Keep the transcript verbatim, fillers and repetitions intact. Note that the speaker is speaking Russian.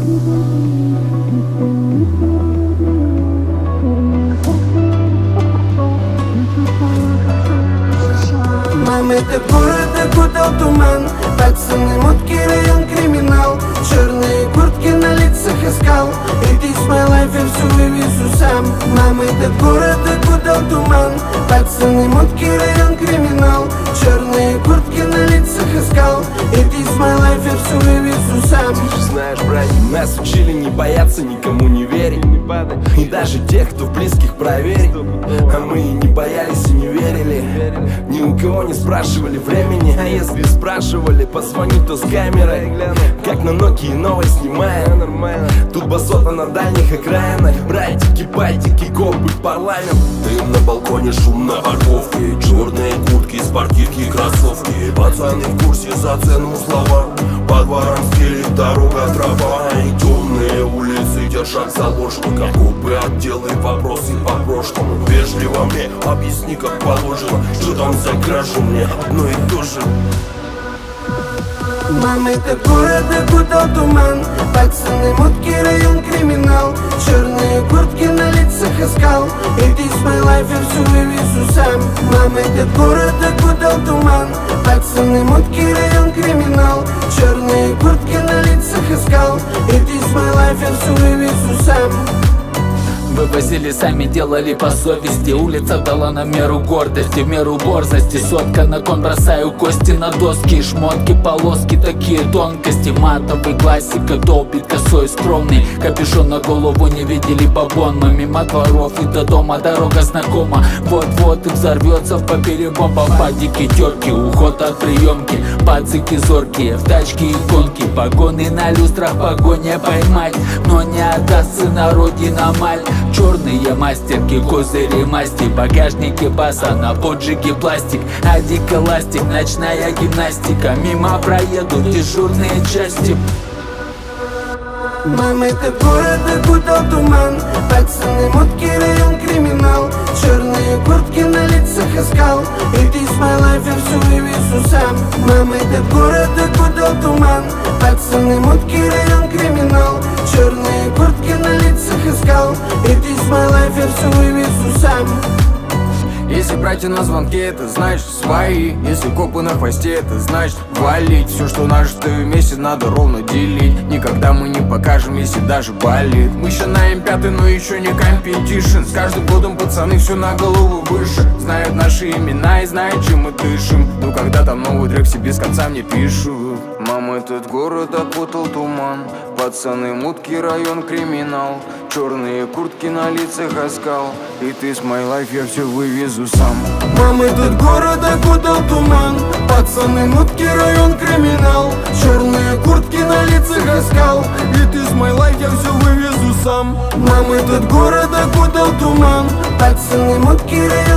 Мам, этот город окутал туман, пацаны, мутки, район, криминал, черные куртки на лицах искал, и ты с my life я все вывезу сам. Мам, этот город окутал туман, пацаны, мутки, район, криминал, черные куртки на лицах искал, и ты с my life я все вывезу сам. Ты же знаешь, братья, нас учили не бояться, никому не верить, не падать, и даже тех, кто в близких проверить. А мы и не боялись и не верили, ни у кого не спрашивали времени, а если спрашивали, позвони, то с камерой, как на Nokia новой снимаем. Тут басота на дальних окраинах, братики, байтики, копы, парламент. Дым на балконе, шум на парковке, черные куртки, спортивки, кроссовки. Пацаны в курсе за цену слова, по дворам стелит дорога, трава. И темные улицы держат заложников, копы, отделы, вопросы по прошлому. Вежливо мне объясни, как положено, что там за кражу, мне одно и то же. Мам, этот город окутал туман, пацаны, мутки, район, криминал, черные куртки на лицах искал, и ты с my life я все вывезу сам. Мам, этот город окутал туман, пацаны, мутки, район, криминал, черные куртки на лицах искал, и ты с my life я все вывезу сам. Вывозили сами, делали по совести. Улица дала нам меру гордости, в меру борзости. Сотка на кон, бросаю кости на доски. Шмотки, полоски, такие тонкости. Матовый классика, долбит косой скромный. Капюшон на голову, не видели бабон. Мы мимо дворов и до дома, дорога знакома. Вот-вот и взорвется в поперебом. Попадики, терки, уход от приемки. Пацики зоркие, в тачке иконки. Погоны на люстрах, погоня поймать, но не отдаст сына родина маль. Черные мастерки, козыри масти, багажники баса, на поджиге пластик, адик эластик, ночная гимнастика, мимо проедут дежурные части. Мам, этот город окутал туман, пацаны, мутки, район, криминал, черные куртки на лицах искал, и ты с my life я все вывезу сам. Мам, этот город окутал туман, пацаны, мутки, район, криминал, черные куртки на лицах искал, и ты с my life я все вывезу сам. Если братья на звонке, это значит свои. Если копы на хвосте, это значит валить. Все, что нажито вместе, надо ровно делить. Никогда мы не покажем, если даже болит. Мы еще на эм пять, но еще не компетишн. С каждым годом пацаны все на голову выше. Знают наши имена и знают, чем мы дышим. Но когда там новый трек себе без конца мне пишут. Мам, этот город окутал туман, пацаны, мутки, район, криминал, черные куртки на лицах оскал, и ты с my life я все вывезу сам. Мам, этот город окутал туман, пацаны, мутки, район, криминал, черные куртки на лицах оскал, и ты с my life я все вывезу сам. Мам, этот город окутал туман, пацаны, мутки, район,